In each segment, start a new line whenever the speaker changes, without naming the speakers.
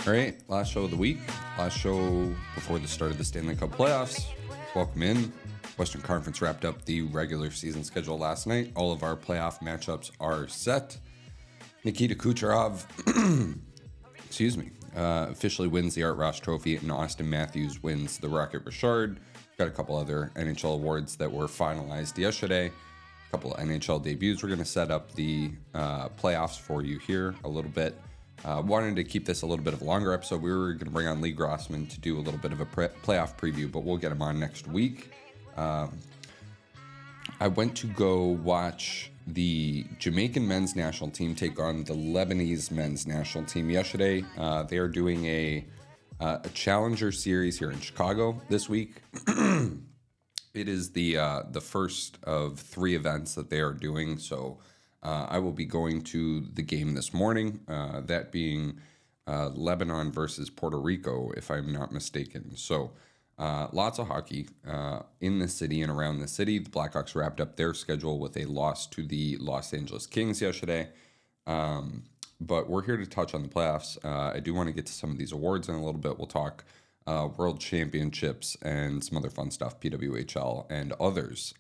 All right, last show of the week, last show before the start of the Stanley Cup playoffs. Welcome in. Western Conference wrapped up the regular season schedule last night. All of our playoff matchups are set. Nikita Kucherov, officially wins the Art Ross Trophy, and Austin Matthews wins the Rocket Richard. Got a couple other NHL awards that were finalized yesterday. A couple of NHL debuts. We're going to set up the playoffs for you here a little bit. Wanted to keep this a little bit of a longer episode. We were going to bring on Lee Grossman to do a little bit of a playoff preview, but we'll get him on next week. I went to go watch the Jamaican men's national team take on the Lebanese men's national team yesterday. They are doing a Challenger Series here in Chicago this week. It is the first of three events that they are doing, so I will be going to the game this morning, that being Lebanon versus Puerto Rico, if I'm not mistaken. So lots of hockey in the city and around the city. The Blackhawks wrapped up their schedule with a loss to the Los Angeles Kings yesterday. But we're here to touch on the playoffs. I do want to get to some of these awards in a little bit. We'll talk World Championships and some other fun stuff, PWHL and others.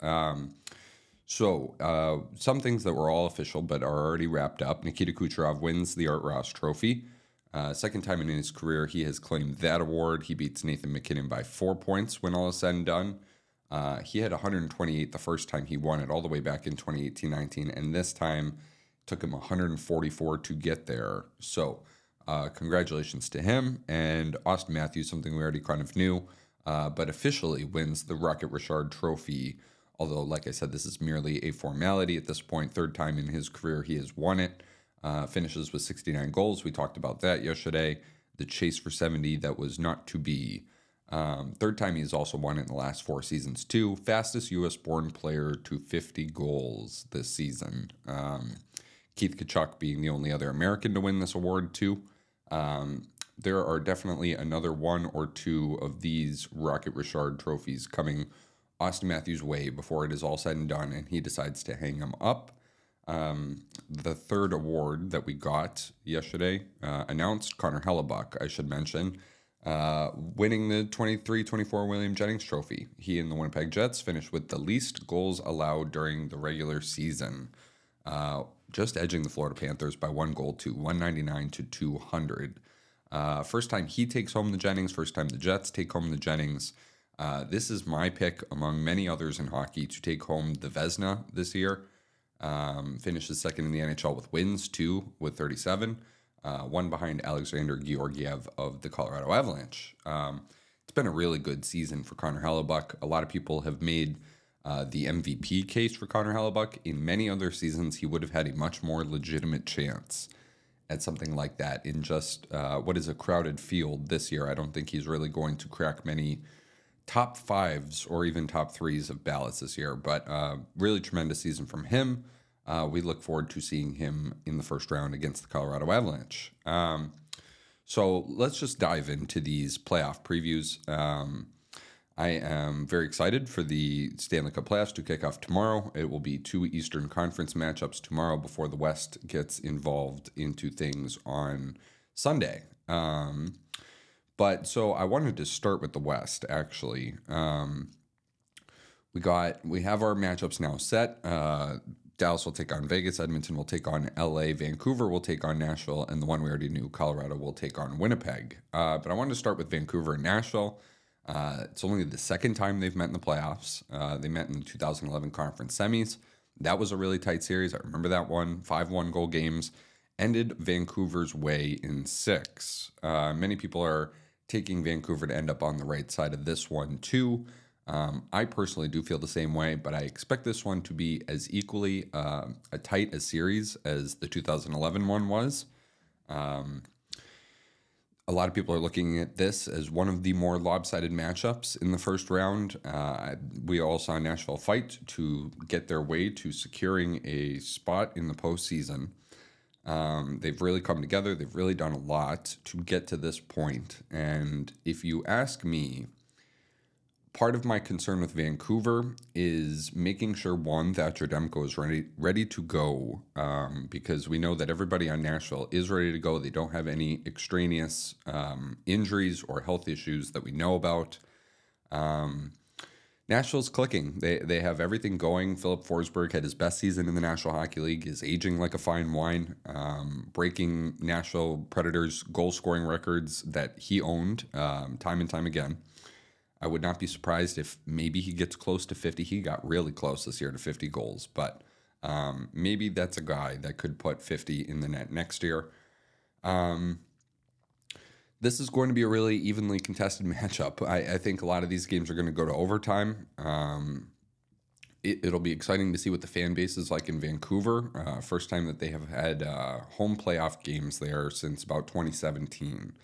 So some things that were all official but are already wrapped up. Nikita Kucherov wins the Art Ross Trophy. Second time in his career he has claimed that award. He beats Nathan MacKinnon by 4 points when all is said and done. He had 128 the first time he won it, all the way back in 2018-19, and this time took him 144 to get there. So congratulations to him. And Austin Matthews, something we already kind of knew, but officially wins the Rocket Richard Trophy. Although, like I said, this is merely a formality at this point. Third time in his career he has won it. Finishes with 69 goals. We talked about that yesterday. The chase for 70 that was not to be. Third time he's also won it in the last 4 seasons too. Fastest U.S.-born player to 50 goals this season. Keith Tkachuk being the only other American to win this award too. There are definitely another 1 or 2 of these Rocket Richard trophies coming Austin Matthews' way before it is all said and done and he decides to hang them up. The third award that we got yesterday announced, Connor Hellebuyck, I should mention, winning the 23-24 William Jennings Trophy. He and the Winnipeg Jets finished with the least goals allowed during the regular season, just edging the Florida Panthers by 1 goal to 199 to 200. First time he takes home the Jennings, first time the Jets take home the Jennings. This is my pick among many others in hockey to take home the Vezina this year. Finishes second in the NHL with wins, too, with 37. One behind Alexander Georgiev of the Colorado Avalanche. It's been a really good season for Connor Hellebuyck. A lot of people have made the MVP case for Connor Hellebuyck. In many other seasons, he would have had a much more legitimate chance at something like that in just what is a crowded field this year. I don't think he's really going to crack many top 5s or even top 3s of ballots this year, but really tremendous season from him. We look forward to seeing him in the first round against the Colorado Avalanche. So let's just dive into these playoff previews. I am very excited for the Stanley Cup playoffs to kick off tomorrow. It will be 2 Eastern Conference matchups tomorrow before the West gets involved into things on Sunday. But so I wanted to start with the West, actually. We have our matchups now set. Dallas will take on Vegas, Edmonton will take on LA, Vancouver will take on Nashville, and the one we already knew, Colorado, will take on Winnipeg. But I wanted to start with Vancouver and Nashville. It's only the second time they've met in the playoffs. They met in the 2011 conference semis. That was a really tight series. I remember that one, 5-1 goal games. Ended Vancouver's way in 6. Many people are taking Vancouver to end up on the right side of this one too. I personally do feel the same way, but I expect this one to be as equally a tight a series as the 2011 one was. A lot of people are looking at this as one of the more lopsided matchups in the first round. We all saw Nashville fight to get their way to securing a spot in the postseason. They've really come together. They've really done a lot to get to this point. And if you ask me, Part of my concern with Vancouver is making sure, one, Thatcher Demko is ready to go, because we know that everybody on Nashville is ready to go. They don't have any extraneous injuries or health issues that we know about. Nashville's clicking. They have everything going. Philip Forsberg had his best season in the National Hockey League, is aging like a fine wine, breaking Nashville Predators goal-scoring records that he owned time and time again. I would not be surprised if maybe he gets close to 50. He got really close this year to 50 goals, but maybe that's a guy that could put 50 in the net next year. This is going to be a really evenly contested matchup. I think a lot of these games are going to go to overtime. It'll be exciting to see what the fan base is like in Vancouver. First time that they have had home playoff games there since about 2017.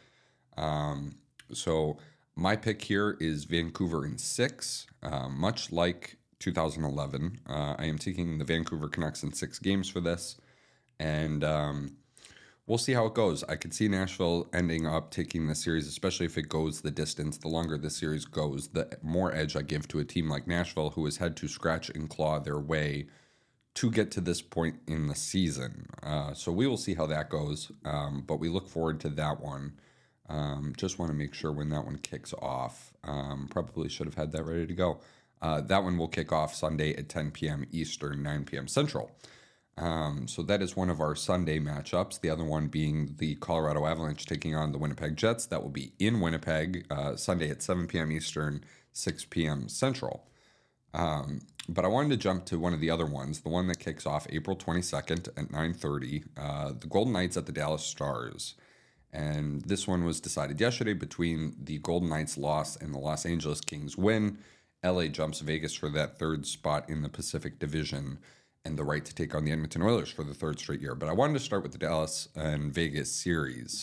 So my pick here is Vancouver in 6, much like 2011. I am taking the Vancouver Canucks in 6 games for this, and we'll see how it goes. I could see Nashville ending up taking the series, especially if it goes the distance. The longer the series goes, the more edge I give to a team like Nashville, who has had to scratch and claw their way to get to this point in the season. So we will see how that goes, but we look forward to that one. Just want to make sure when that one kicks off. Probably should have had that ready to go. That one will kick off Sunday at 10 p.m. Eastern, 9 p.m. Central. So that is one of our Sunday matchups. The other one being the Colorado Avalanche taking on the Winnipeg Jets. That will be in Winnipeg, Sunday at 7 p.m. Eastern, 6 p.m. Central. But I wanted to jump to one of the other ones, the one that kicks off April 22nd at 9:30, the Golden Knights at the Dallas Stars. And this one was decided yesterday between the Golden Knights loss and the Los Angeles Kings win. LA jumps Vegas for that 3rd spot in the Pacific Division and the right to take on the Edmonton Oilers for the 3rd straight year. But I wanted to start with the Dallas and Vegas series.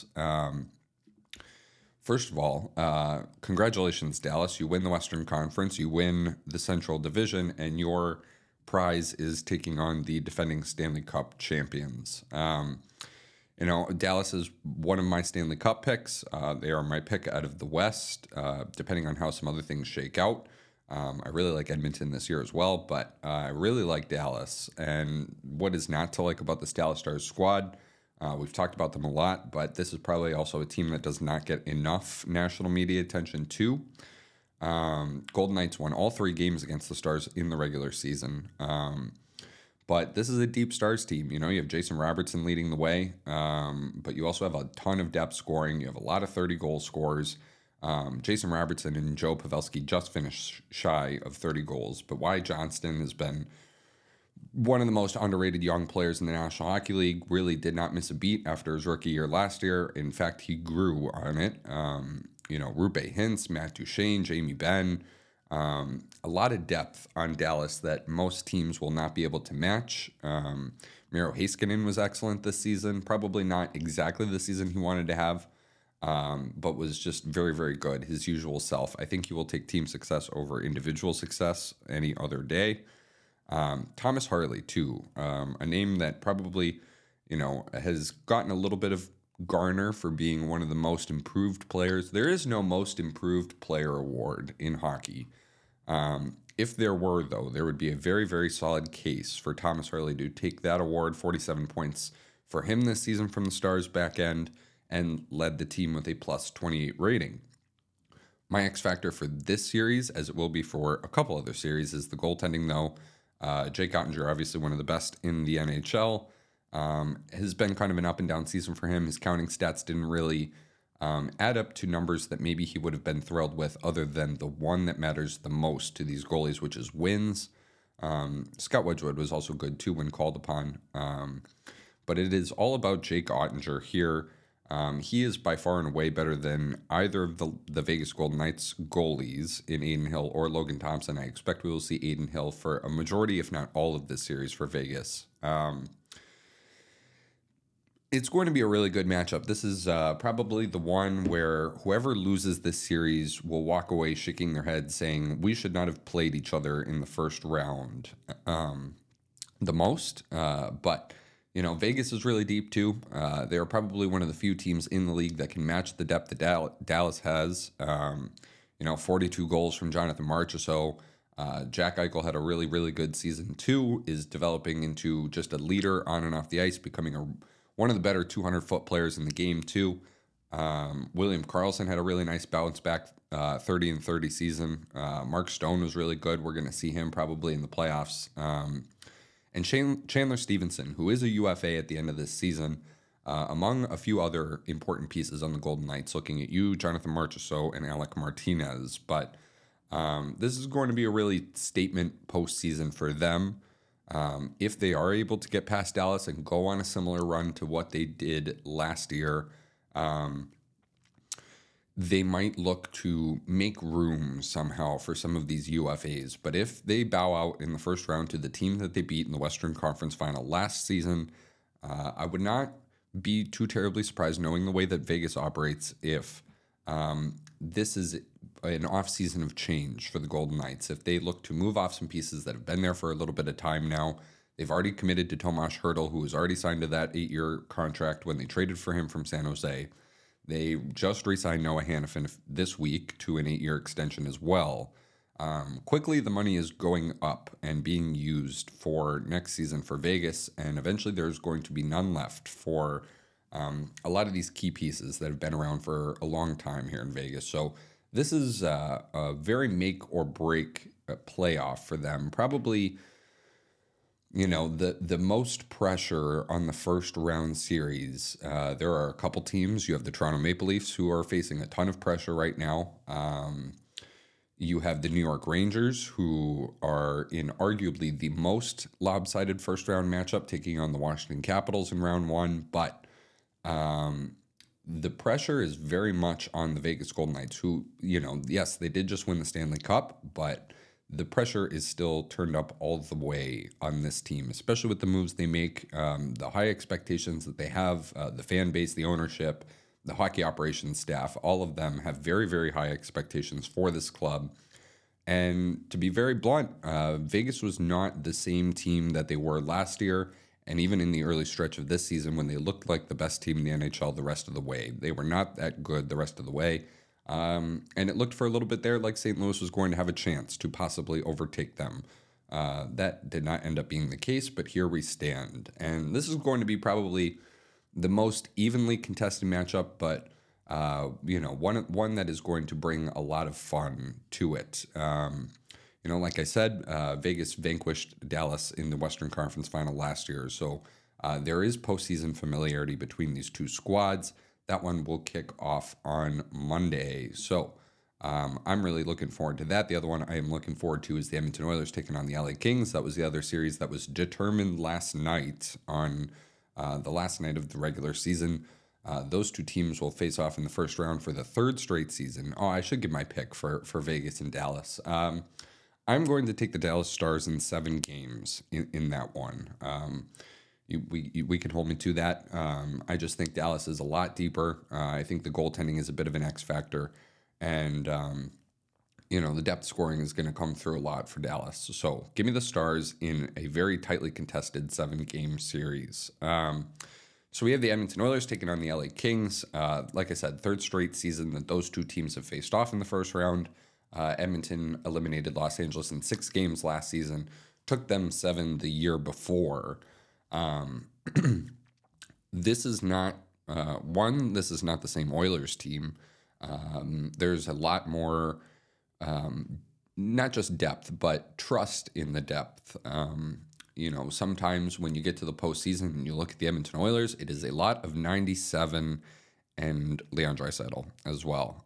First of all, congratulations, Dallas. You win the Western Conference, you win the Central Division, and your prize is taking on the defending Stanley Cup champions. Dallas is one of my Stanley Cup picks. They are my pick out of the West, depending on how some other things shake out. I really like Edmonton this year as well, but I really like Dallas. And what is not to like about this Dallas Stars squad? We've talked about them a lot, but this is probably also a team that does not get enough national media attention too. Golden Knights won all 3 games against the Stars in the regular season. But this is a deep Stars team. You have Jason Robertson leading the way, but you also have a ton of depth scoring. You have a lot of 30-goal scorers. Jason Robertson and Joe Pavelski just finished shy of 30 goals, but Wyatt Johnston has been one of the most underrated young players in the National Hockey League. Really did not miss a beat after his rookie year last year. In fact, he grew on it. Roope Hintz, Matt Duchene, Jamie Benn. A lot of depth on Dallas that most teams will not be able to match. Miro Heiskanen was excellent this season. Probably not exactly the season he wanted to have, but was just very, very good. His usual self. I think he will take team success over individual success any other day. Thomas Harley, too. A name that probably, has gotten a little bit of garner for being one of the most improved players. There is no most improved player award in hockey. If there were, though, there would be a very, very solid case for Thomas Harley to take that award. 47 points for him this season from the Stars back end, and led the team with a plus 28 rating. My X factor for this series, as it will be for a couple other series, is the goaltending, though. Jake Oettinger, obviously one of the best in the NHL, has been kind of an up and down season for him. His counting stats didn't really add up to numbers that maybe he would have been thrilled with, other than the one that matters the most to these goalies, which is wins. Scott Wedgwood was also good too when called upon. But it is all about Jake Oettinger here. He is by far and away better than either of the Vegas Golden Knights goalies in Adin Hill or Logan Thompson. I expect we will see Adin Hill for a majority, if not all, of this series for Vegas. It's going to be a really good matchup. This is probably the one where whoever loses this series will walk away shaking their head saying, we should not have played each other in the first round the most. But Vegas is really deep too. They are probably one of the few teams in the league that can match the depth that Dallas has. 42 goals from Jonathan Marchessault. Jack Eichel had a really, really good season too, is developing into just a leader on and off the ice, becoming one of the better 200-foot players in the game too. William Karlsson had a really nice bounce back 30 and 30 season. Mark Stone was really good. We're going to see him probably in the playoffs. And Chandler Stevenson, who is a UFA at the end of this season, among a few other important pieces on the Golden Knights, looking at you, Jonathan Marchessault, and Alec Martinez. But this is going to be a really statement postseason for them. If they are able to get past Dallas and go on a similar run to what they did last year, they might look to make room somehow for some of these UFAs. But if they bow out in the first round to the team that they beat in the Western Conference Final last season, I would not be too terribly surprised, knowing the way that Vegas operates, if this is an off-season of change for the Golden Knights. If they look to move off some pieces that have been there for a little bit of time now. They've already committed to Tomas Hertl, who was already signed to that 8-year contract when they traded for him from San Jose. They just re-signed Noah Hanifin this week to an 8-year extension as well. Quickly, the money is going up and being used for next season for Vegas, and eventually there's going to be none left for a lot of these key pieces that have been around for a long time here in Vegas. So this is a very make or break playoff for them. Probably, the most pressure on the first round series. There are a couple teams. You have the Toronto Maple Leafs, who are facing a ton of pressure right now. You have the New York Rangers, who are in arguably the most lopsided first round matchup, taking on the Washington Capitals in round one. But the pressure is very much on the Vegas Golden Knights, who, yes, they did just win the Stanley Cup, but the pressure is still turned up all the way on this team, especially with the moves they make, the high expectations that they have, the fan base, the ownership, the hockey operations staff. All of them have very, very high expectations for this club. And to be very blunt, Vegas was not the same team that they were last year, and even in the early stretch of this season when they looked like the best team in the NHL the rest of the way. They were not that good the rest of the way. And it looked for a little bit there like St. Louis was going to have a chance to possibly overtake them. That did not end up being the case, but here we stand. And this is going to be probably the most evenly contested matchup, but one that is going to bring a lot of fun to it. Like I said, Vegas vanquished Dallas in the Western Conference Final last year, so there is postseason familiarity between these two squads. That one will kick off on Monday. So I'm really looking forward to that. The other one I am looking forward to is the Edmonton Oilers taking on the LA Kings. That was the other series that was determined last night on the last night of the regular season. Those two teams will face off in the first round for the third straight season. Oh, I should give my pick for Vegas and Dallas. I'm going to take the Dallas Stars in 7 games in that one. We can hold me to that. I just think Dallas is a lot deeper. I think the goaltending is a bit of an X factor. And, the depth scoring is going to come through a lot for Dallas. So give me the Stars in a very tightly contested 7-game series. So we have the Edmonton Oilers taking on the LA Kings. Like I said, third straight season that those two teams have faced off in the first round. Edmonton eliminated Los Angeles in 6 games last season, took them 7 the year before. This is not this is not the same Oilers team. There's a lot more, not just depth, but trust in the depth. Sometimes when you get to the postseason and you look at the Edmonton Oilers, it is a lot of 97 and Leon Draisaitl as well.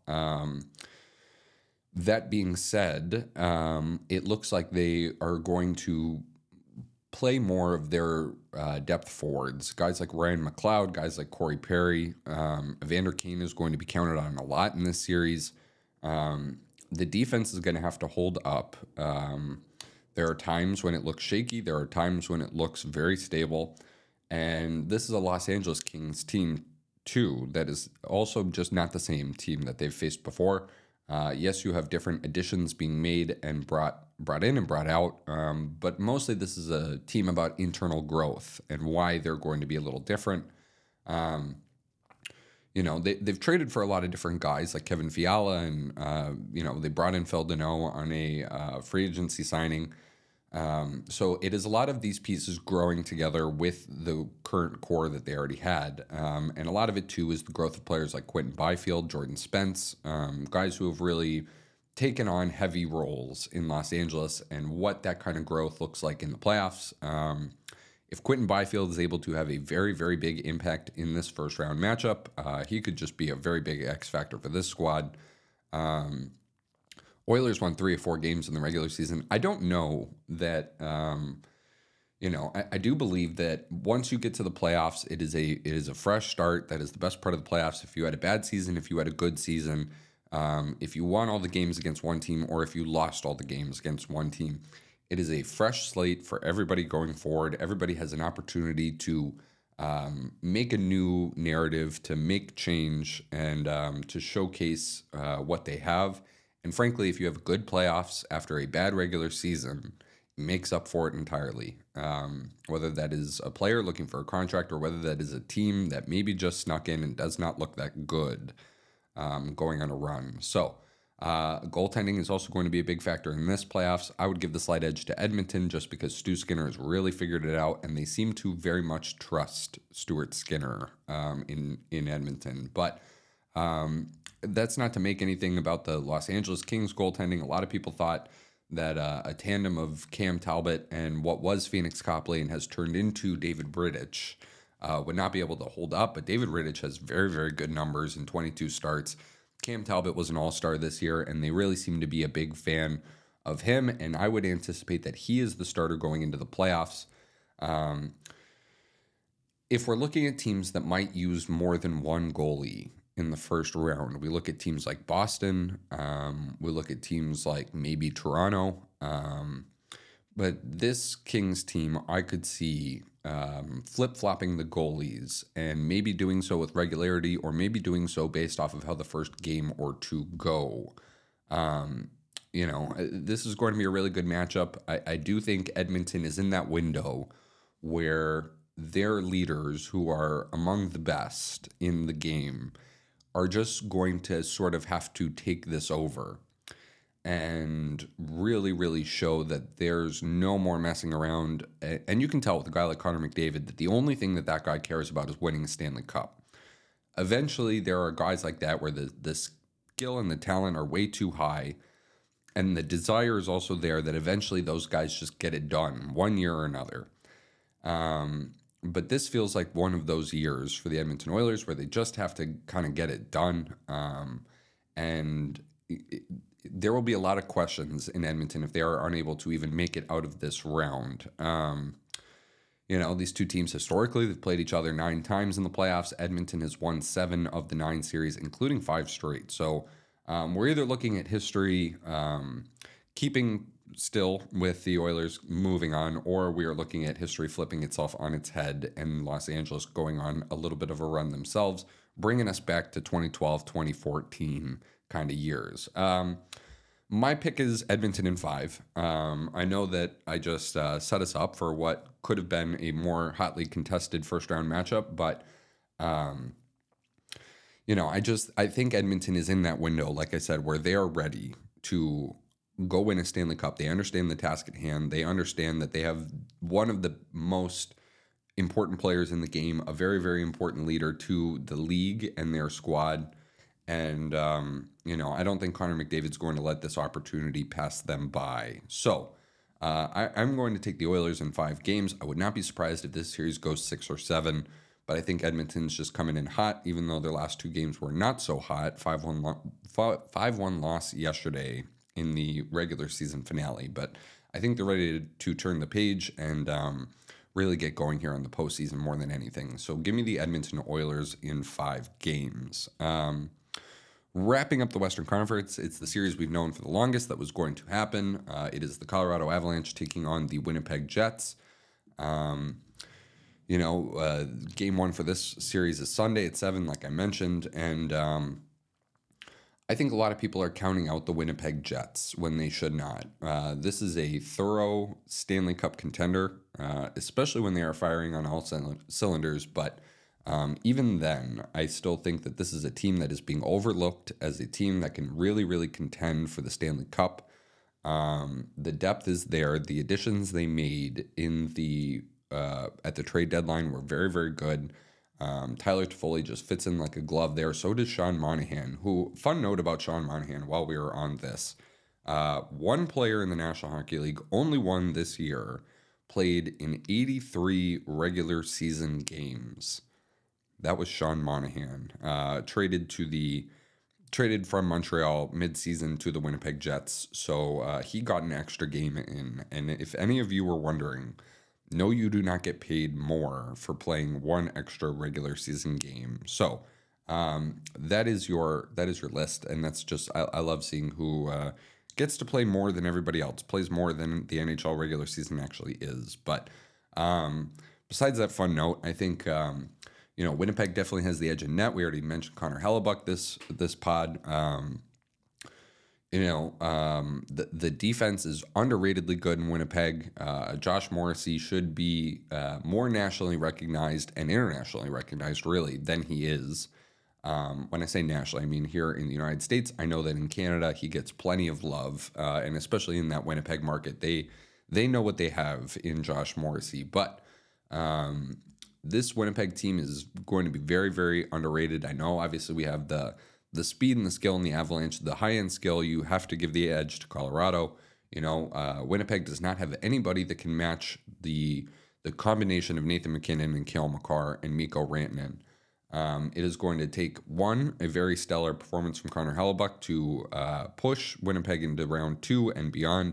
That being said, it looks like they are going to play more of their depth forwards. Guys like Ryan McLeod, guys like Corey Perry. Evander Kane is going to be counted on a lot in this series. The defense is going to have to hold up. There are times when it looks shaky. There are times when it looks very stable. And this is a Los Angeles Kings team, too, that is also just not the same team that they've faced before. Yes, you have different additions being made and brought in and brought out, but mostly this is a team about internal growth and why they're going to be a little different. they've traded for a lot of different guys like Kevin Fiala, and they brought in Phil Deneau on a free agency signing. So it is a lot of these pieces growing together with the current core that they already had. And a lot of it, too, is the growth of players like Quentin Byfield, Jordan Spence, guys who have really taken on heavy roles in Los Angeles, and what that kind of growth looks like in the playoffs. If Quentin Byfield is able to have a very, very big impact in this first round matchup, he could just be a very big X factor for this squad. Oilers won 3 or 4 games in the regular season. I don't know that. I do believe that once you get to the playoffs, it is a fresh start. That is the best part of the playoffs. If you had a bad season, if you had a good season, if you won all the games against one team, or if you lost all the games against one team, it is a fresh slate for everybody going forward. Everybody has an opportunity to make a new narrative, to make change, and to showcase what they have. And frankly, if you have good playoffs after a bad regular season, it makes up for it entirely. Whether that is a player looking for a contract, or whether that is a team that maybe just snuck in and does not look that good going on a run. So goaltending is also going to be a big factor in this playoffs. I would give the slight edge to Edmonton just because Stu Skinner has really figured it out, and they seem to very much trust Stuart Skinner in Edmonton. But that's not to make anything about the Los Angeles Kings goaltending. A lot of people thought that a tandem of Cam Talbot and what was Phoenix Copley and has turned into David Rittich would not be able to hold up, but David Rittich has very, very good numbers in 22 starts. Cam Talbot was an all-star this year, and they really seem to be a big fan of him, and I would anticipate that he is the starter going into the playoffs. If we're looking at teams that might use more than one goalie in the first round, we look at teams like Boston, we look at teams like maybe Toronto, but this Kings team, I could see flip-flopping the goalies, and maybe doing so with regularity, or maybe doing so based off of how the first game or two go. This is going to be a really good matchup. I do think Edmonton is in that window where their leaders, who are among the best in the game, are just going to sort of have to take this over and really, really show that there's no more messing around. And you can tell with a guy like Connor McDavid that the only thing that guy cares about is winning a Stanley Cup. Eventually, there are guys like that where the skill and the talent are way too high, and the desire is also there that eventually those guys just get it done one year or another. But this feels like one of those years for the Edmonton Oilers where they just have to kind of get it done. There will be a lot of questions in Edmonton if they are unable to even make it out of this round. These two teams historically, they've played each other 9 times in the playoffs. Edmonton has won 7 of the 9 series, including 5 straight. So we're either looking at history keeping still with the Oilers moving on, or we are looking at history flipping itself on its head and Los Angeles going on a little bit of a run themselves, bringing us back to 2012, 2014 kind of years. My pick is Edmonton in 5. I know that I just set us up for what could have been a more hotly contested first round matchup, but I think Edmonton is in that window, like I said, where they are ready to go win a Stanley Cup. They understand the task at hand. They understand that they have one of the most important players in the game, a very, very important leader to the league and their squad. And, I don't think Connor McDavid's going to let this opportunity pass them by. So I'm going to take the Oilers in 5 games. I would not be surprised if this series goes 6 or 7, but I think Edmonton's just coming in hot, even though their last 2 games were not so hot. 5-1 loss yesterday in the regular season finale. But I think they're ready to turn the page and really get going here in the postseason more than anything. So give me the Edmonton Oilers in 5 games. Wrapping up the Western Conference, it's the series we've known for the longest that was going to happen. It is the Colorado Avalanche taking on the Winnipeg Jets. Game 1 for this series is Sunday at 7, like I mentioned, and I think a lot of people are counting out the Winnipeg Jets when they should not. This is a thorough Stanley Cup contender, especially when they are firing on all cylinders, but Even then, I still think that this is a team that is being overlooked as a team that can really, really contend for the Stanley Cup. The depth is there. The additions they made in the at the trade deadline were very, very good. Tyler Toffoli just fits in like a glove there. So does Sean Monahan, who, fun note about Sean Monahan while we were on this, one player in the National Hockey League, only one this year, played in 83 regular season games. That was Sean Monahan, traded from Montreal midseason to the Winnipeg Jets. So he got an extra game in. And if any of you were wondering, no, you do not get paid more for playing one extra regular season game. So that is your list, and that's just I love seeing who gets to play more than everybody else, plays more than the NHL regular season actually is. But besides that fun note, I think Winnipeg definitely has the edge in net. We already mentioned Connor Hellebuck this pod. The defense is underratedly good in Winnipeg. Josh Morrissey should be more nationally recognized and internationally recognized, really, than he is. When I say nationally, I mean here in the United States. I know that in Canada he gets plenty of love, and especially in that Winnipeg market, they know what they have in Josh Morrissey. But this Winnipeg team is going to be very, very underrated. I know, obviously, we have the speed and the skill in the Avalanche. The high-end skill, you have to give the edge to Colorado. Winnipeg does not have anybody that can match the combination of Nathan MacKinnon and Cale Makar and Mikko Rantanen. It is going to take, a very stellar performance from Connor Hellebuck to push Winnipeg into round 2 and beyond.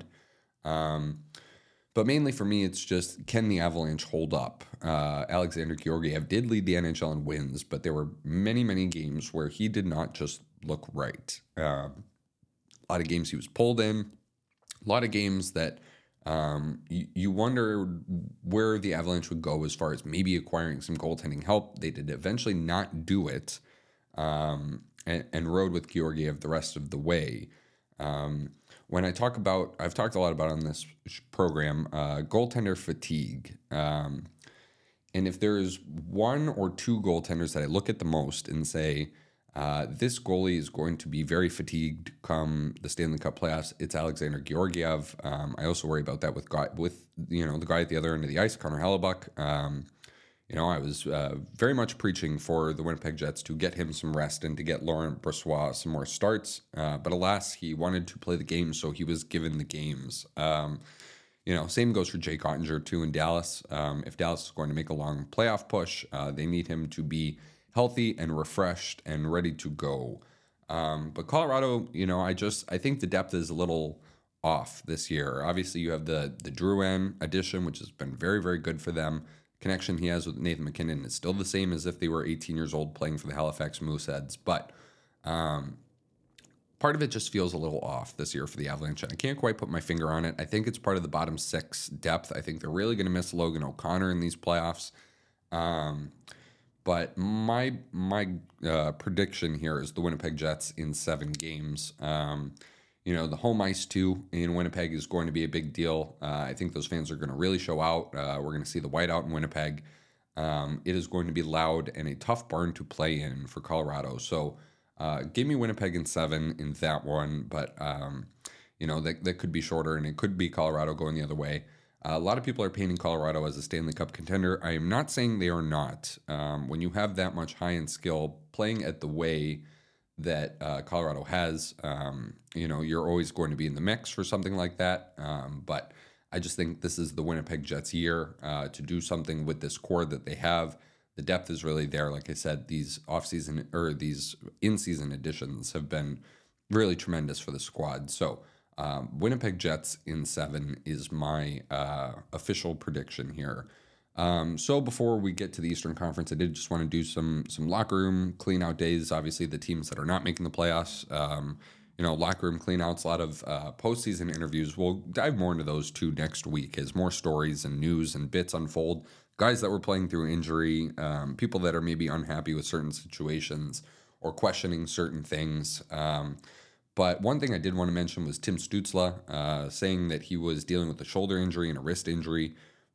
But mainly for me, it's just, can the Avalanche hold up? Alexander Georgiev did lead the NHL in wins, but there were many, many games where he did not just look right. A lot of games he was pulled in, a lot of games that you wonder where the Avalanche would go as far as maybe acquiring some goaltending help. They did eventually not do it, and rode with Georgiev the rest of the way. When I've talked a lot about on this program, goaltender fatigue. And if there is one or two goaltenders that I look at the most and say, this goalie is going to be very fatigued come the Stanley Cup playoffs, it's Alexander Georgiev. I also worry about that with the guy at the other end of the ice, Connor Hellebuck. I was very much preaching for the Winnipeg Jets to get him some rest and to get Laurent Brossoit some more starts. But alas, he wanted to play the game, so he was given the games. Same goes for Jake Ottinger, too, in Dallas. If Dallas is going to make a long playoff push, they need him to be healthy and refreshed and ready to go. But Colorado, I think the depth is a little off this year. Obviously, you have the Drouin addition, which has been very, very good for them. Connection he has with Nathan MacKinnon is still the same as if they were 18 years old playing for the Halifax Mooseheads. But part of it just feels a little off this year for the Avalanche. And I can't quite put my finger on it. I think it's part of the bottom 6 depth. I think they're really going to miss Logan O'Connor in these playoffs. But my prediction here is the Winnipeg Jets in 7 games. The home ice, too, in Winnipeg is going to be a big deal. I think those fans are going to really show out. We're going to see the whiteout in Winnipeg. It is going to be loud and a tough barn to play in for Colorado. So give me Winnipeg in 7 in that one. But, that could be shorter, and it could be Colorado going the other way. A lot of people are painting Colorado as a Stanley Cup contender. I am not saying they are not. When you have that much high-end skill playing at the way that Colorado has, you're always going to be in the mix for something like that. But I just think this is the Winnipeg Jets year to do something with this core that they have. The depth is really there. Like I said, these offseason or these in-season additions have been really tremendous for the squad. So Winnipeg Jets in 7 is my official prediction here. So before we get to the Eastern Conference, I did just want to do some locker room clean out days. Obviously, the teams that are not making the playoffs, locker room clean outs, a lot of postseason interviews. We'll dive more into those too next week as more stories and news and bits unfold. Guys that were playing through injury, people that are maybe unhappy with certain situations or questioning certain things. But one thing I did want to mention was Tim Stützle saying that he was dealing with a shoulder injury and a wrist injury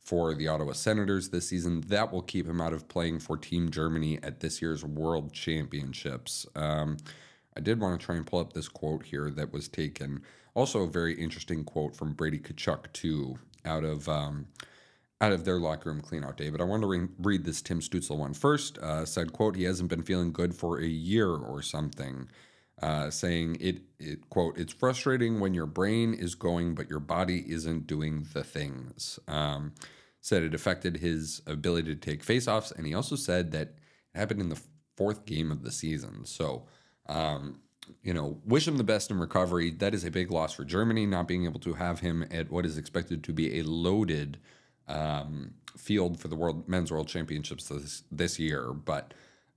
for the Ottawa Senators this season. That will keep him out of playing for Team Germany at this year's World Championships. I did want to try and pull up this quote here that was taken. Also, a very interesting quote from Brady Tkachuk too, out of their locker room cleanout day. But I want to read this Tim Stützle one first. Said, quote, he hasn't been feeling good for a year or something. Saying quote, it's frustrating when your brain is going, but your body isn't doing the things. Said it affected his ability to take faceoffs. And he also said that it happened in the fourth game of the season. So, wish him the best in recovery. That is a big loss for Germany, not being able to have him at what is expected to be a loaded field for the men's world championships this year. But,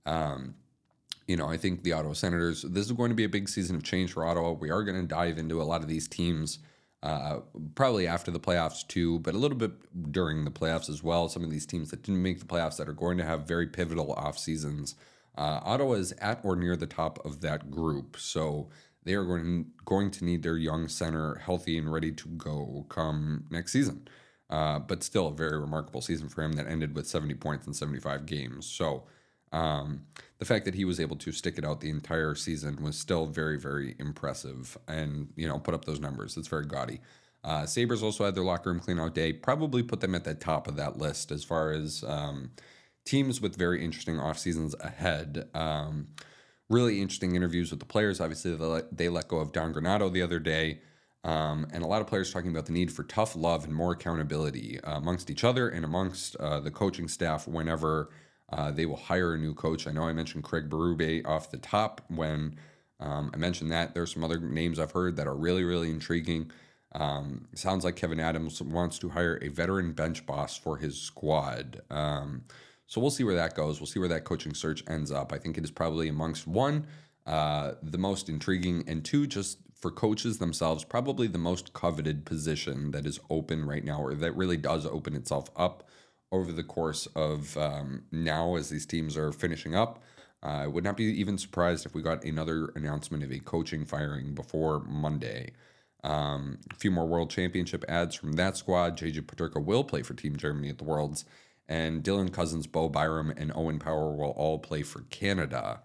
I think the Ottawa Senators, this is going to be a big season of change for Ottawa. We are going to dive into a lot of these teams probably after the playoffs too, but a little bit during the playoffs as well. Some of these teams that didn't make the playoffs that are going to have very pivotal off seasons. Ottawa is at or near the top of that group, so they are going to need their young center healthy and ready to go come next season. But still a very remarkable season for him that ended with 70 points in 75 games. So the fact that he was able to stick it out the entire season was still very, very impressive and, put up those numbers. It's very gaudy. Sabres also had their locker room cleanout day, probably put them at the top of that list as far as teams with very interesting off seasons ahead. Really interesting interviews with the players. Obviously, they let go of Don Granato the other day. And a lot of players talking about the need for tough love and more accountability amongst each other and amongst the coaching staff whenever they will hire a new coach. I know I mentioned Craig Berube off the top when I mentioned that. There's some other names I've heard that are really, really intriguing. Sounds like Kevin Adams wants to hire a veteran bench boss for his squad. So we'll see where that goes. We'll see where that coaching search ends up. I think it is probably amongst one, the most intriguing, and two, just for coaches themselves, probably the most coveted position that is open right now, or that really does open itself up over the course of now as these teams are finishing up. I would not be even surprised if we got another announcement of a coaching firing before Monday. A few more World Championship ads from that squad. JJ Peterka will play for Team Germany at the Worlds, and Dylan Cousins, Bo Byram, and Owen Power will all play for Canada.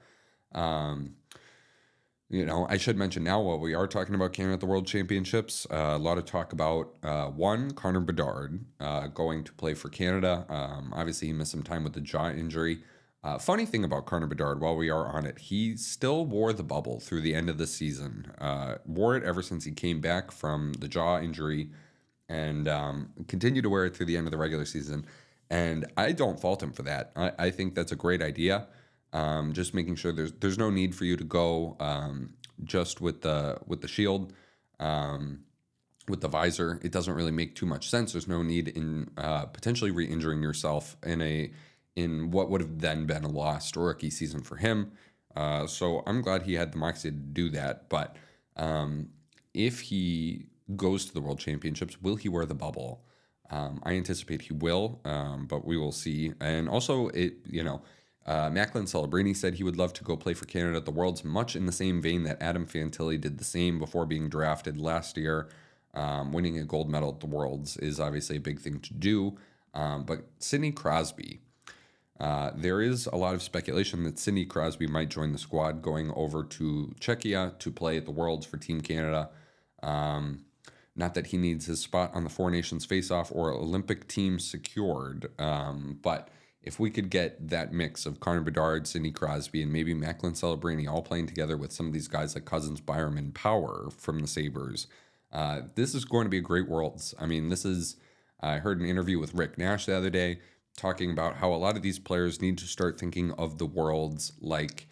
I should mention now, while we are talking about Canada at the World Championships, a lot of talk about, Connor Bedard going to play for Canada. Obviously, he missed some time with the jaw injury. Funny thing about Connor Bedard, while we are on it, he still wore the bubble through the end of the season. Wore it ever since he came back from the jaw injury and continued to wear it through the end of the regular season. And I don't fault him for that. I think that's a great idea. Just making sure there's no need for you to go just with the shield, with the visor. It doesn't really make too much sense. There's no need in potentially re-injuring yourself in what would have then been a lost rookie season for him. So I'm glad he had the moxie to do that. But if he goes to the World Championships, will he wear the bubble? I anticipate he will, but we will see. And also, Macklin Celebrini said he would love to go play for Canada at the Worlds, much in the same vein that Adam Fantilli did the same before being drafted last year. Winning a gold medal at the Worlds is obviously a big thing to do. But Sidney Crosby, there is a lot of speculation that Sidney Crosby might join the squad going over to Czechia to play at the Worlds for Team Canada. Not that he needs his spot on the Four Nations face-off or Olympic team secured, but if we could get that mix of Connor Bedard, Sidney Crosby, and maybe Macklin Celebrini all playing together with some of these guys like Cousins, Byram, and Power from the Sabres, this is going to be a great Worlds. I mean, I heard an interview with Rick Nash the other day talking about how a lot of these players need to start thinking of the Worlds like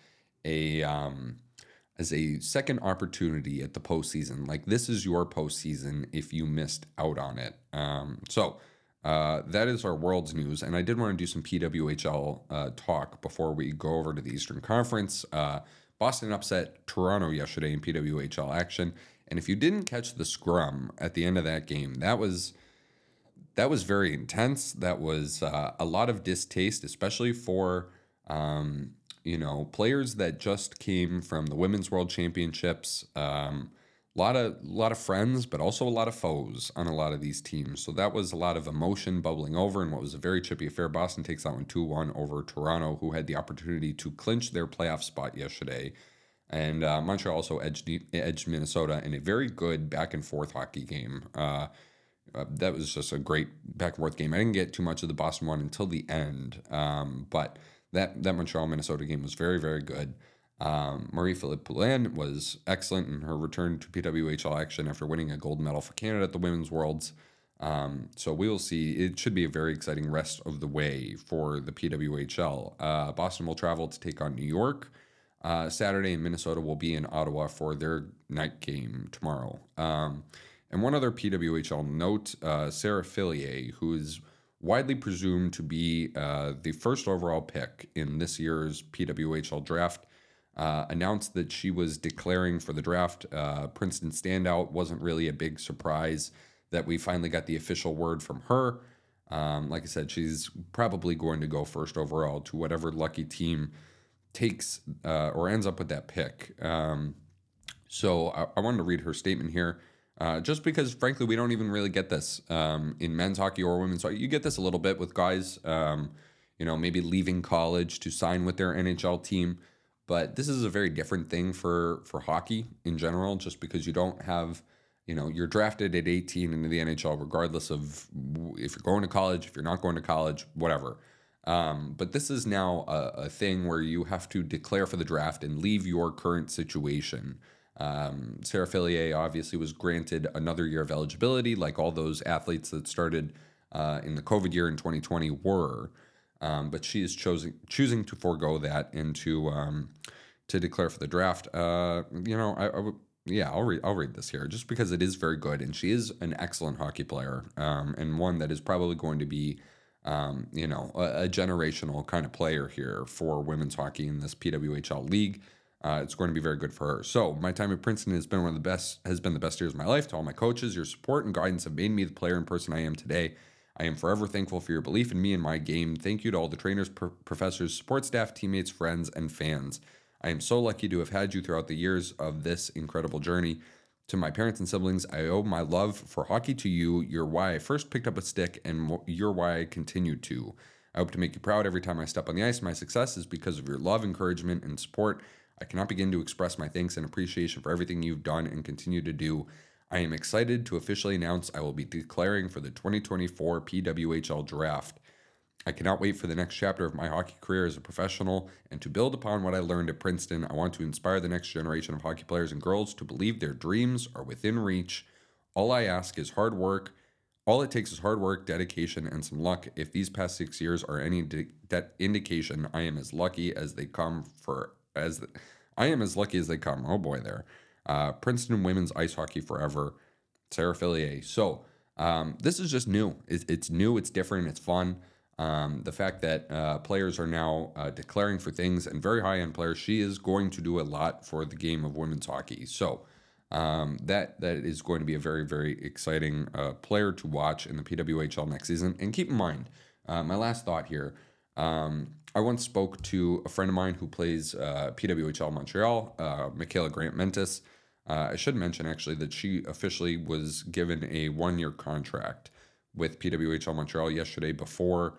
as a second opportunity at the postseason. Like, this is your postseason if you missed out on it. So that is our World's news. And I did want to do some PWHL talk before we go over to the Eastern Conference. Boston upset Toronto yesterday in PWHL action. And if you didn't catch the scrum at the end of that game, that was very intense. That was a lot of distaste, especially for players that just came from the Women's World Championships, lot of friends, but also a lot of foes on a lot of these teams. So that was a lot of emotion bubbling over in what was a very chippy affair. Boston takes that one 2-1 over Toronto, who had the opportunity to clinch their playoff spot yesterday. And Montreal also edged Minnesota in a very good back and forth hockey game. That was just a great back and forth game. I didn't get too much of the Boston one until the end, but that Montreal Minnesota game was very, very good. Marie-Philippe Poulin was excellent in her return to PWHL action after winning a gold medal for Canada at the Women's Worlds. So we will see. It should be a very exciting rest of the way for the PWHL. Boston will travel to take on New York Saturday, and Minnesota will be in Ottawa for their night game tomorrow. And one other PWHL note, Sarah Fillier, who is widely presumed to be the first overall pick in this year's PWHL draft, announced that she was declaring for the draft. Princeton standout. Wasn't really a big surprise that we finally got the official word from her. Like I said, she's probably going to go first overall to whatever lucky team takes or ends up with that pick. So I wanted to read her statement here. Just because, frankly, we don't even really get this in men's hockey or women's hockey. You get this a little bit with guys, maybe leaving college to sign with their NHL team. But this is a very different thing for hockey in general, just because you don't have, you're drafted at 18 into the NHL, regardless of if you're going to college, if you're not going to college, whatever. But this is now a thing where you have to declare for the draft and leave your current situation. Sarah Fillier obviously was granted another year of eligibility, like all those athletes that started in the COVID year in 2020 were. But she is choosing to forego that and to declare for the draft. I'll read this here just because it is very good, and she is an excellent hockey player, and one that is probably going to be, a generational kind of player here for women's hockey in this PWHL league. It's going to be very good for her. So my time at Princeton has been the best years of my life. To all my coaches, your support and guidance have made me the player and person I am today. I am forever thankful for your belief in me and my game. Thank you to all the trainers, professors, support staff, teammates, friends, and fans. I am so lucky to have had you throughout the years of this incredible journey. To my parents and siblings, I owe my love for hockey to you. You're why I first picked up a stick, and you're why I continue to. I hope to make you proud every time I step on the ice. My success is because of your love, encouragement, and support. I cannot begin to express my thanks and appreciation for everything you've done and continue to do. I am excited to officially announce I will be declaring for the 2024 PWHL draft. I cannot wait for the next chapter of my hockey career as a professional and to build upon what I learned at Princeton. I want to inspire the next generation of hockey players and girls to believe their dreams are within reach. All I ask is hard work. All it takes is hard work, dedication, and some luck. If these past 6 years are any indication, I am as lucky as they come. Oh boy, there. Princeton women's ice hockey forever. Sarah Fillier. So this is just new. It's new. It's different. It's fun. The fact that players are now declaring for things, and very high-end players, she is going to do a lot for the game of women's hockey. So that is going to be a very, very exciting player to watch in the PWHL next season. And keep in mind, my last thought here, I once spoke to a friend of mine who plays PWHL Montreal, Michaela Grant-Mentis. I should mention, actually, that she officially was given a 1-year contract with PWHL Montreal yesterday before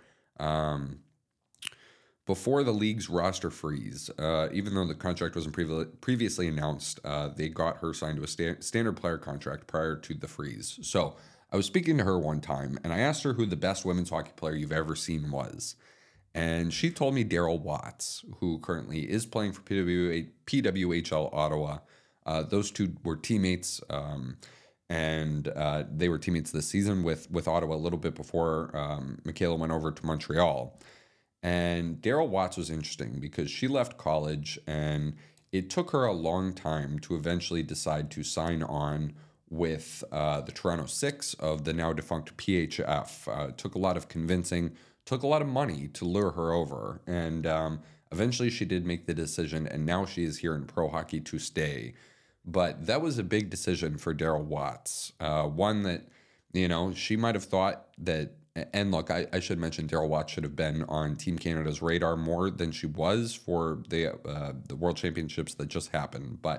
the league's roster freeze. Even though the contract wasn't previously announced, they got her signed to a standard player contract prior to the freeze. So I was speaking to her one time, and I asked her who the best women's hockey player you've ever seen was. And she told me Daryl Watts, who currently is playing for PWHL Ottawa. Those two were teammates, and they were teammates this season with Ottawa a little bit before Michaela went over to Montreal. And Daryl Watts was interesting because she left college, and it took her a long time to eventually decide to sign on with the Toronto Six of the now defunct PHF. It took a lot of convincing, took a lot of money to lure her over, and eventually she did make the decision, and now she is here in pro hockey to stay. But that was a big decision for Daryl Watts, one that, she might have thought that, and look, I should mention Daryl Watts should have been on Team Canada's radar more than she was for the World Championships that just happened. But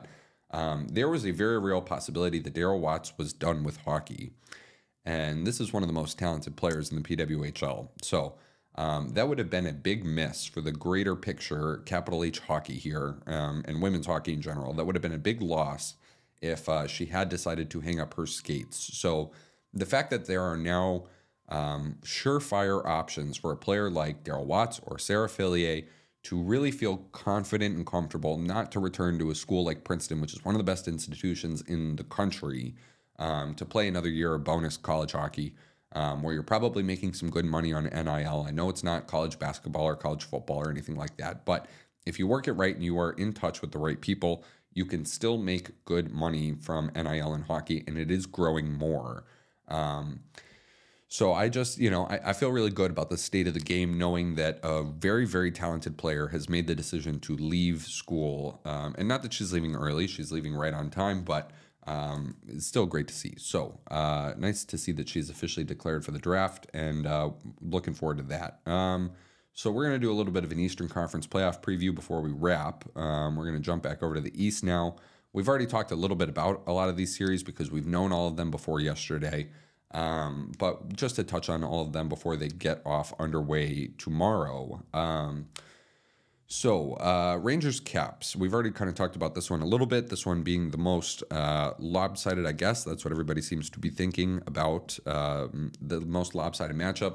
there was a very real possibility that Daryl Watts was done with hockey. And this is one of the most talented players in the PWHL. So that would have been a big miss for the greater picture, capital H hockey here, and women's hockey in general. That would have been a big loss if she had decided to hang up her skates. So the fact that there are now surefire options for a player like Daryl Watts or Sarah Fillier to really feel confident and comfortable not to return to a school like Princeton, which is one of the best institutions in the country, to play another year of bonus college hockey, where you're probably making some good money on NIL. I know it's not college basketball or college football or anything like that, but if you work it right and you are in touch with the right people, you can still make good money from NIL in hockey, and it is growing more. So I just, I feel really good about the state of the game, knowing that a very, very talented player has made the decision to leave school. And not that she's leaving early, she's leaving right on time, but it's still great to see. So nice to see that she's officially declared for the draft, and looking forward to that. So we're going to do a little bit of an Eastern Conference playoff preview before we wrap. We're going to jump back over to the East now. We've already talked a little bit about a lot of these series because we've known all of them before yesterday. But just to touch on all of them before they get off underway tomorrow. Rangers Caps. We've already kind of talked about this one a little bit. This one being the most lopsided, I guess. That's what everybody seems to be thinking about, the most lopsided matchup.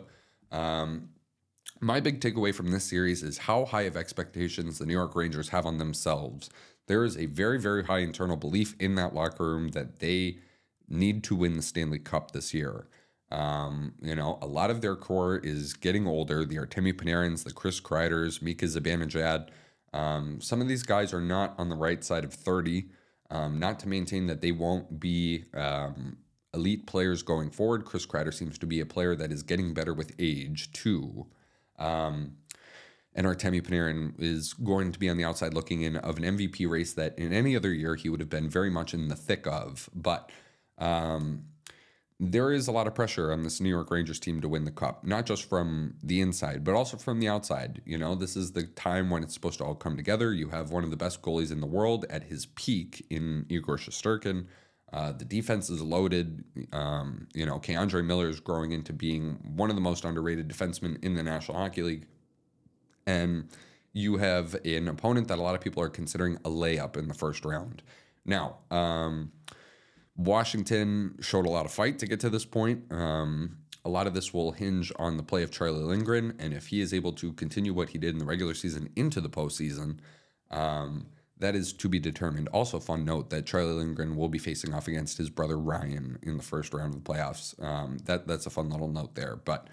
My big takeaway from this series is how high of expectations the New York Rangers have on themselves. There is a very, very high internal belief in that locker room that they need to win the Stanley Cup this year. A lot of their core is getting older. The Artemi Panarins, the Chris Kreiders, Mika Zibanejad. Some of these guys are not on the right side of 30. Not to maintain that they won't be elite players going forward. Chris Kreider seems to be a player that is getting better with age, too. And Artemi Panarin is going to be on the outside looking in of an MVP race that in any other year he would have been very much in the thick of. But there is a lot of pressure on this New York Rangers team to win the cup, not just from the inside, but also from the outside. This is the time when it's supposed to all come together. You have one of the best goalies in the world at his peak in Igor Shesterkin. The defense is loaded. K'Andre Miller is growing into being one of the most underrated defensemen in the National Hockey League. And you have an opponent that a lot of people are considering a layup in the first round. Now, Washington showed a lot of fight to get to this point. A lot of this will hinge on the play of Charlie Lindgren, and if he is able to continue what he did in the regular season into the postseason, that is to be determined. Also, fun note that Charlie Lindgren will be facing off against his brother Ryan in the first round of the playoffs. That's a fun little note there. But,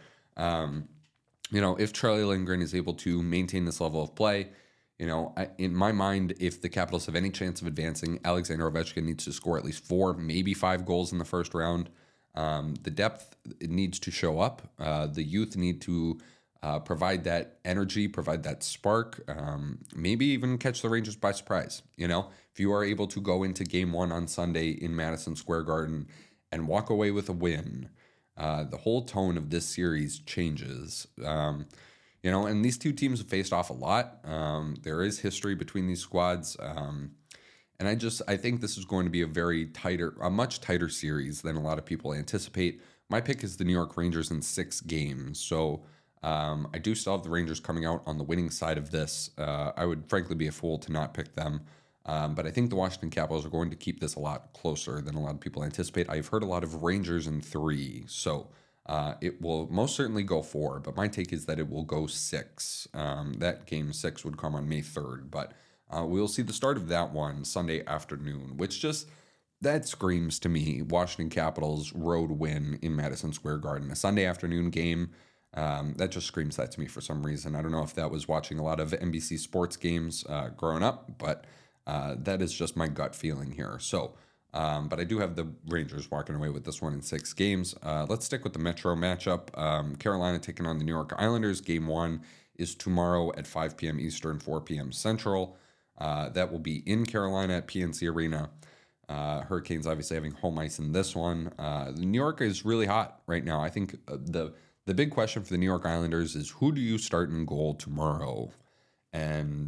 if Charlie Lindgren is able to maintain this level of play, in my mind, if the Capitals have any chance of advancing, Alexander Ovechkin needs to score at least 4, maybe 5 goals in the first round. The depth needs to show up. The youth need to provide that energy, provide that spark, maybe even catch the Rangers by surprise. If you are able to go into Game 1 on Sunday in Madison Square Garden and walk away with a win, the whole tone of this series changes. And these two teams have faced off a lot. There is history between these squads. And I think this is going to be a much tighter series than a lot of people anticipate. My pick is the New York Rangers in 6 games. So I do still have the Rangers coming out on the winning side of this. I would frankly be a fool to not pick them. But I think the Washington Capitals are going to keep this a lot closer than a lot of people anticipate. I've heard a lot of Rangers in 3. So it will most certainly go 4, but my take is that it will go 6. That game 6 would come on May 3rd, but we'll see the start of that one Sunday afternoon, which that screams to me Washington Capitals road win in Madison Square Garden. A Sunday afternoon game, that just screams that to me for some reason. I don't know if that was watching a lot of NBC sports games growing up, but that is just my gut feeling here. So, but I do have the Rangers walking away with this one in 6 games. Let's stick with the Metro matchup. Carolina taking on the New York Islanders. Game 1 is tomorrow at 5 p.m. Eastern, 4 p.m. Central. That will be in Carolina at PNC Arena. Hurricanes obviously having home ice in this one. New York is really hot right now. I think the big question for the New York Islanders is who do you start in goal tomorrow? And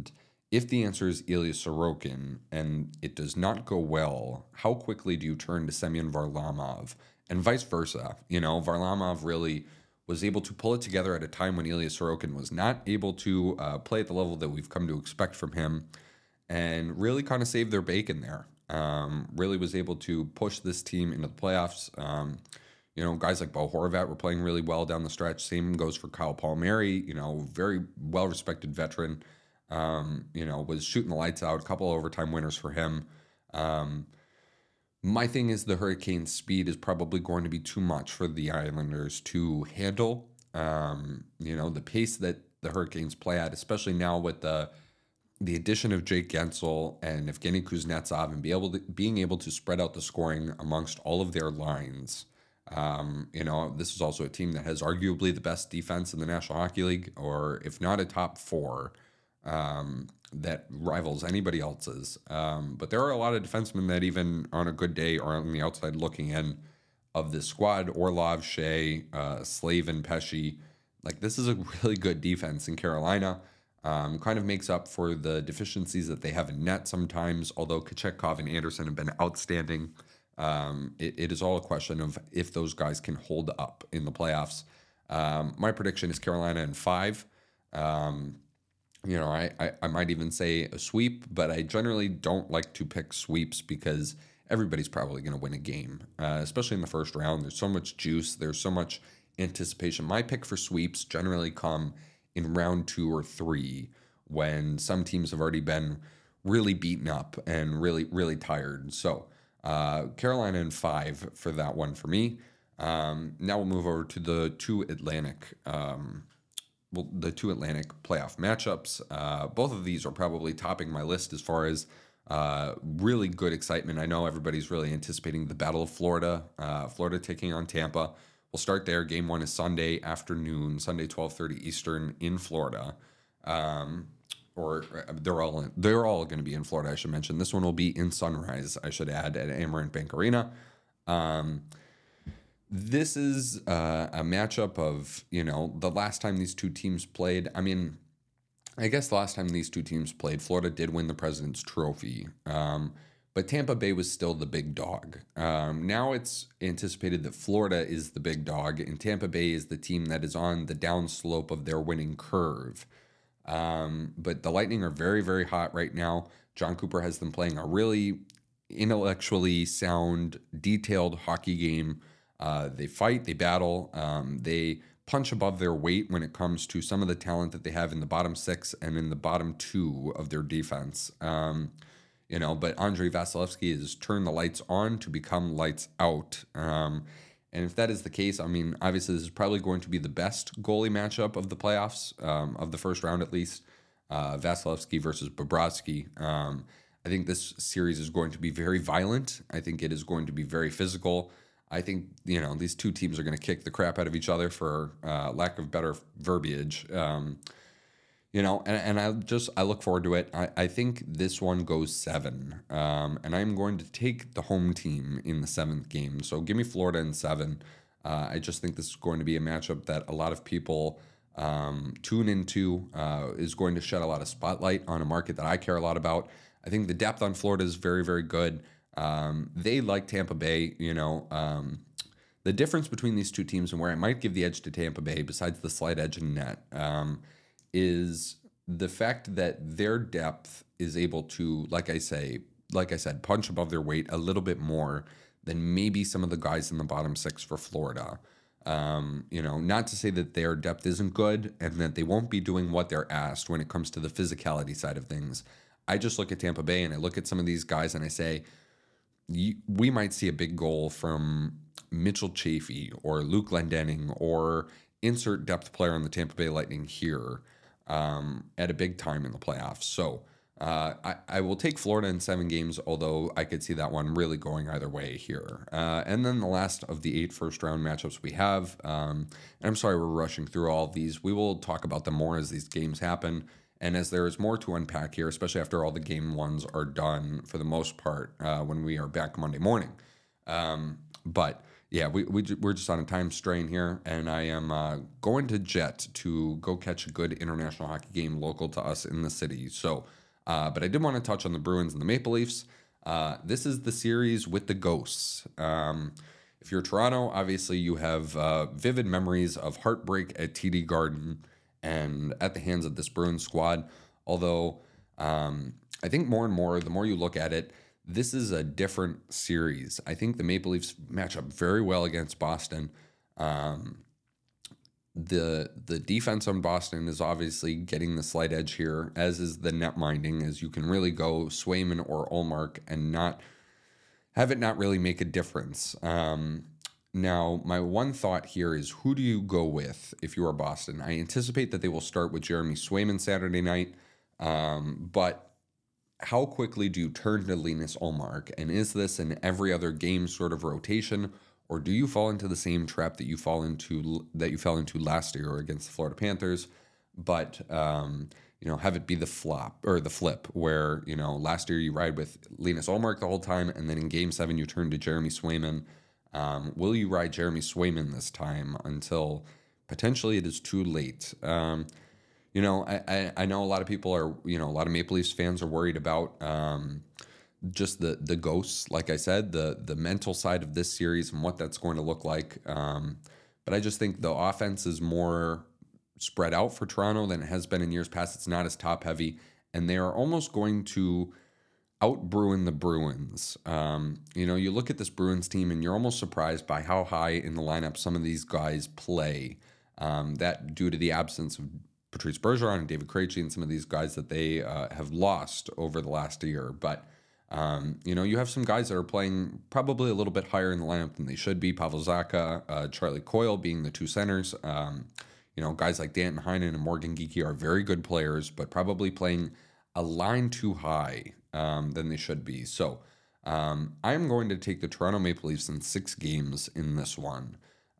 If the answer is Ilya Sorokin and it does not go well, how quickly do you turn to Semyon Varlamov and vice versa? Varlamov really was able to pull it together at a time when Ilya Sorokin was not able to play at the level that we've come to expect from him and really kind of saved their bacon there. Really was able to push this team into the playoffs. Guys like Bo Horvat were playing really well down the stretch. Same goes for Kyle Palmieri, very well-respected veteran. Was shooting the lights out. A couple overtime winners for him. My thing is the Hurricanes' speed is probably going to be too much for the Islanders to handle. The pace that the Hurricanes play at, especially now with the addition of Jake Gensel and Evgeny Kuznetsov and being able to spread out the scoring amongst all of their lines. This is also a team that has arguably the best defense in the National Hockey League, or if not a top four, that rivals anybody else's. But there are a lot of defensemen that even on a good day are on the outside looking in of this squad. Orlov, Shea, Slavin, Pesce. This is a really good defense in Carolina. Kind of makes up for the deficiencies that they have in net sometimes, although Kochetkov and Anderson have been outstanding. It is all a question of if those guys can hold up in the playoffs. My prediction is Carolina in 5. I might even say a sweep, but I generally don't like to pick sweeps because everybody's probably going to win a game, especially in the first round. There's so much juice. There's so much anticipation. My pick for sweeps generally come in round 2 or 3 when some teams have already been really beaten up and really, really tired. So Carolina in 5 for that one for me. Now we'll move over to the two Atlantic playoff matchups. Both of these are probably topping my list as far as really good excitement. I know everybody's really anticipating the Battle of Florida. Florida taking on Tampa. We'll start there. Game 1 is Sunday afternoon, Sunday 12:30 Eastern in Florida. They're all going to be in Florida, I should mention. This one will be in Sunrise, I should add, at Amerant Bank Arena. This is a matchup of, the last time these two teams played. I mean, I guess the last time these two teams played, Florida did win the President's Trophy. But Tampa Bay was still the big dog. Now it's anticipated that Florida is the big dog, and Tampa Bay is the team that is on the downslope of their winning curve. But the Lightning are very, very hot right now. John Cooper has them playing a really intellectually sound, detailed hockey game. They fight, they battle, they punch above their weight when it comes to some of the talent that they have in the bottom 6 and in the bottom 2 of their defense. But Andrei Vasilevsky has turned the lights on to become lights out. And if that is the case, I mean, obviously this is probably going to be the best goalie matchup of the playoffs, of the first round at least, Vasilevsky versus Bobrovsky. I think this series is going to be very violent. I think it is going to be very physical. I think, these two teams are going to kick the crap out of each other for lack of better verbiage. And I look forward to it. I think this one goes 7, and I'm going to take the home team in the 7th game. So give me Florida in 7. I just think this is going to be a matchup that a lot of people tune into, is going to shed a lot of spotlight on a market that I care a lot about. I think the depth on Florida is very, very good. They like Tampa Bay, the difference between these two teams and where I might give the edge to Tampa Bay, besides the slight edge in net, is the fact that their depth is able to, like I said, punch above their weight a little bit more than maybe some of the guys in the bottom 6 for Florida. Not to say that their depth isn't good and that they won't be doing what they're asked when it comes to the physicality side of things. I just look at Tampa Bay and I look at some of these guys and I say, we might see a big goal from Mitchell Chaffee or Luke Glendening or insert depth player on the Tampa Bay Lightning here at a big time in the playoffs. So I will take Florida in 7 games, although I could see that one really going either way here. And then the last of the 8 first-round matchups we have, and I'm sorry we're rushing through all of these. We will talk about them more as these games happen. And as there is more to unpack here, especially after all the game ones are done for the most part when we are back Monday morning. But yeah, we're just on a time strain here, and I am going to jet to go catch a good international hockey game local to us in the city. So But I did want to touch on the Bruins and the Maple Leafs. This is the series with the Ghosts. If you're Toronto, obviously you have vivid memories of heartbreak at TD Garden and at the hands of this Bruins squad. Although I think more and more, the more you look at it, this is a different series. I think the Maple Leafs match up very well against Boston. The defense on Boston is obviously getting the slight edge here, as is the net minding, as you can really go Swayman or Ullmark and not have it not really make a difference. Now, my one thought here is, who do you go with if you are Boston? I anticipate that they will start with Jeremy Swayman Saturday night, but how quickly do you turn to Linus Ullmark? And is this an every other game sort of rotation, or do you fall into the same trap that you fell into last year against the Florida Panthers, but have it be the flop or the flip, where last year you ride with Linus Ullmark the whole time, and then in Game 7 you turn to Jeremy Swayman. Will you ride Jeremy Swayman this time until potentially it is too late? I know a lot of people are, a lot of Maple Leafs fans are worried about just the ghosts, like I said, the mental side of this series and what that's going to look like. But I just think the offense is more spread out for Toronto than it has been in years past. It's not as top heavy, and they are almost going to out Bruin the Bruins. You look at this Bruins team and you're almost surprised by how high in the lineup some of these guys play. That due to the absence of Patrice Bergeron and David Krejci and some of these guys that they have lost over the last year. But you have some guys that are playing probably a little bit higher in the lineup than they should be. Pavel Zacha, Charlie Coyle being the two centers. Guys like Danton Heinen and Morgan Geekie are very good players, but probably playing a line too high than they should be. So I'm going to take the Toronto Maple Leafs in 6 games in this one.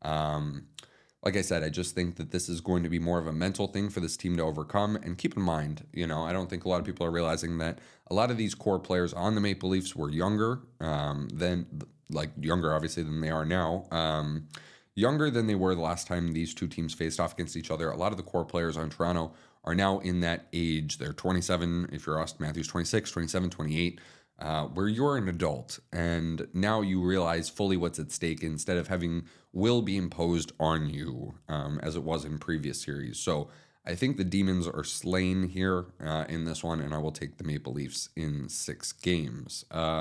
Like I said, I just think that this is going to be more of a mental thing for this team to overcome. And keep in mind, I don't think a lot of people are realizing that a lot of these core players on the Maple Leafs were younger younger obviously than they are now. Younger than they were the last time these two teams faced off against each other. A lot of the core players on Toronto are now in that age. They're 27, if you're Austin Matthews, 26, 27, 28, where you're an adult. And now you realize fully what's at stake instead of having will be imposed on you as it was in previous series. So I think the Demons are slain here in this one, and I will take the Maple Leafs in 6 games.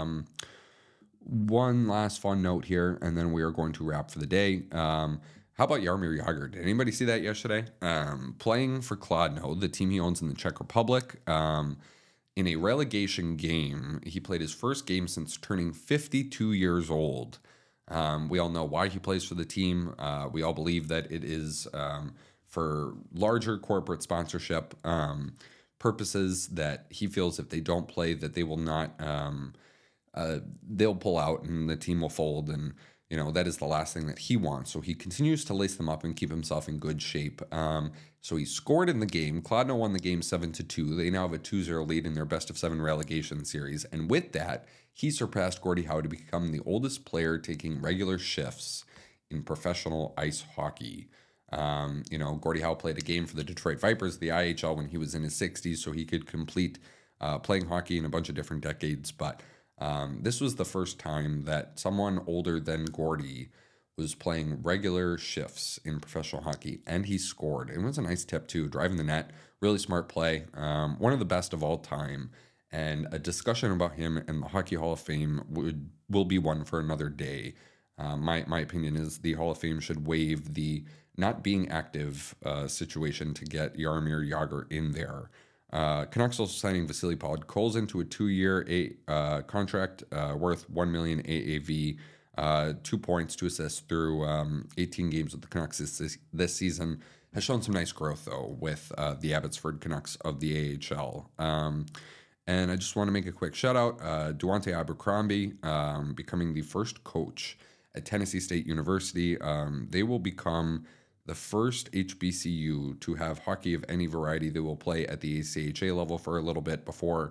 One last fun note here, and then we are going to wrap for the day. How about Jaromir Jagr? Did anybody see that yesterday? Playing for Kladno, the team he owns in the Czech Republic, in a relegation game. He played his first game since turning 52 years old. We all know why he plays for the team. We all believe that it is for larger corporate sponsorship purposes, that he feels if they don't play that they will not, they'll pull out and the team will fold, and that is the last thing that he wants. So he continues to lace them up and keep himself in good shape. So he scored in the game. Kladno won the game 7-2. They now have a 2-0 lead in their best of 7 relegation series. And with that, he surpassed Gordie Howe to become the oldest player taking regular shifts in professional ice hockey. Gordie Howe played a game for the Detroit Vipers, the IHL, when he was in his 60s, so he could complete playing hockey in a bunch of different decades. But this was the first time that someone older than Gordie was playing regular shifts in professional hockey, and he scored. It was a nice tip, too, driving the net, really smart play, one of the best of all time, and a discussion about him in the Hockey Hall of Fame will be one for another day. My opinion is the Hall of Fame should waive the not being active situation to get Jaromir Jagr in there. Canucks also signing Vasily Podkolzin into a 2-year contract worth $1 million AAV, 2 points, 2 assists through 18 games with the Canucks this season. Has shown some nice growth, though, with the Abbotsford Canucks of the AHL. And I just want to make a quick shout out, Duante Abercrombie becoming the first coach at Tennessee State University. They will become the first HBCU to have hockey of any variety. They will play at the ACHA level for a little bit before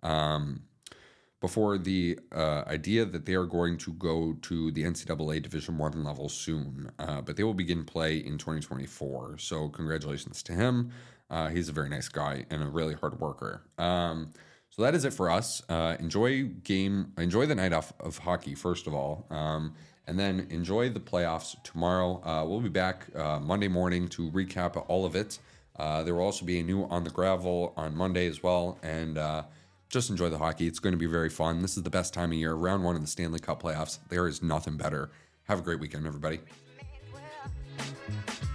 the idea that they are going to go to the NCAA Division I level soon. But they will begin play in 2024. So congratulations to him. He's a very nice guy and a really hard worker. So that is it for us. Enjoy the night off of hockey, first of all. And then enjoy the playoffs tomorrow. We'll be back Monday morning to recap all of it. There will also be a new On the Gravel on Monday as well. And just enjoy the hockey. It's going to be very fun. This is the best time of year. Round 1 of the Stanley Cup playoffs. There is nothing better. Have a great weekend, everybody.